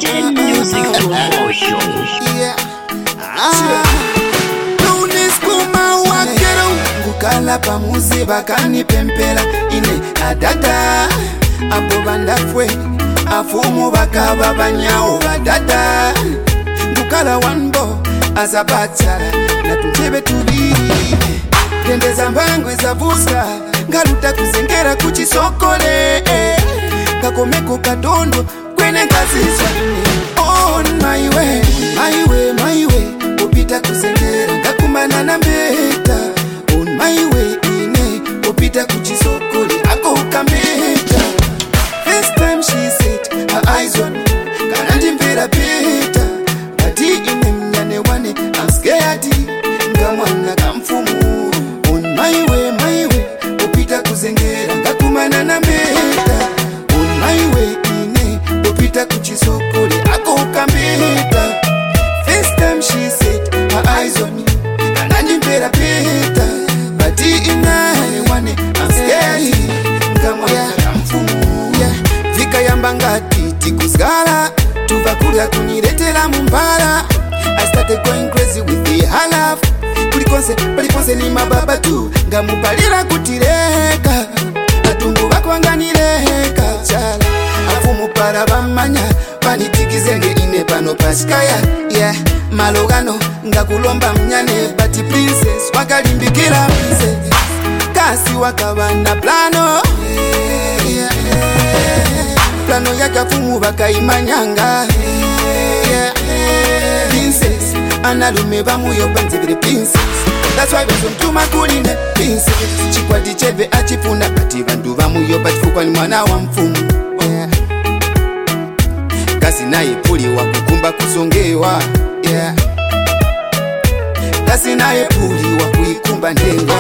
DJ Music Promotion. Lunisukuma wakero ngukala pamuzi bakani pempela ine adada abo bandafwe afumu bakaba banyawo badada ngukala wanbo azabachara na tuntebe tubiri tendeza mbangwe zavuska ngaluta kuzengera kuchisokole kakomeko kadondo kwene ngazizwa on my way, my way, my way upita kuzengera ngakumana na mbeta on my way ine upita kuchisokole ako ukameta. First time she said her eyes on me kanandi mvera beta ati ine mnyane wane I'm scared ngamwana kamfumu on my way upita kuzengera ngakumana na mbeta on my way ine upita kuchisokole ako ukameta. First time she said her eyes on me kanandi mvera beta ati ine wane I'm scared ngamwana kamfumu vika yamba ngati tikuzgala tuva kulya kuniretela mumbala. I started going crazy with the halaf paliponse ni mababa tu ngamupalira kutireka atungu bakwanganireka chala afumu para bamanya panitikizenge ine pano paskaya malogano ngakulomba mnyane bati princess wakalimbikira princess kasi wakabana plano plano yakafumu bakaimanyanga princess analume bamuyo banzibire princess that's why bezontuma kuline princess chikwati cheve achifuna bati bandu bamuyo batifukwa ni mwana wa mfumu kasi naye puli wakukumba kusongewa kasi naye puli wakuikumba ndengwa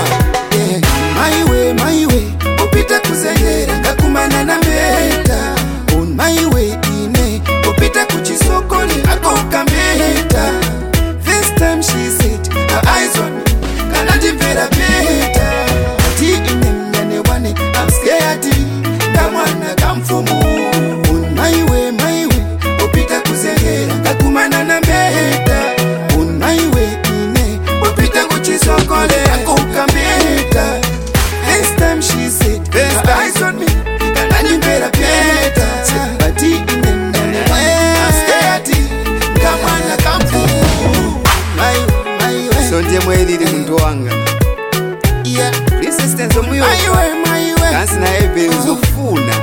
my way upita kuzengera ngakumana na mbeta on my way ine upita kuchisokole ako ukameta. First time she said her eyes on me kanandi mvera beta ati ine mnyane wane I'm scared ngamwana kamfumu on my way upita kuzengera ngakumana na mbeta on my way ine upita kuchisokole ako ukameta. First time she said her eyes on me kanandi mvera beta ati ine mnyane wane I'm scared ngamwana kamfumu my way sonje mwelili muntu wanga resistance omuyo kansi na ebe uzofuna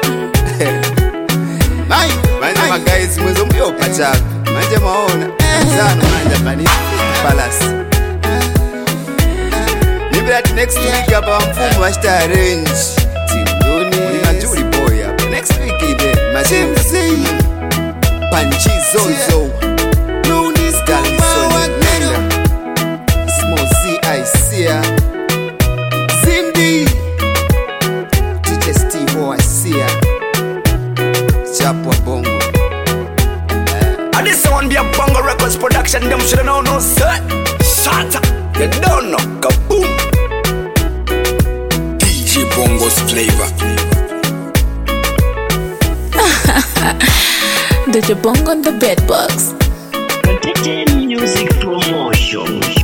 manje magayizi mwezi omuyo pachaka manje maona zana manje pani palace nibira ati next week apa mfumu washita arrange timdoni majuri boy apa next week ibe majimzi panchizozo Isia Zindi DJ Steve Isia Chapwa Bongo And this one be a Bongo Records production. Them should know no sir. Shut up. You don't know. Kaboom. DJ Bongo's flavor. DJ Bongo on the bedbugs. DJ Music Promotion.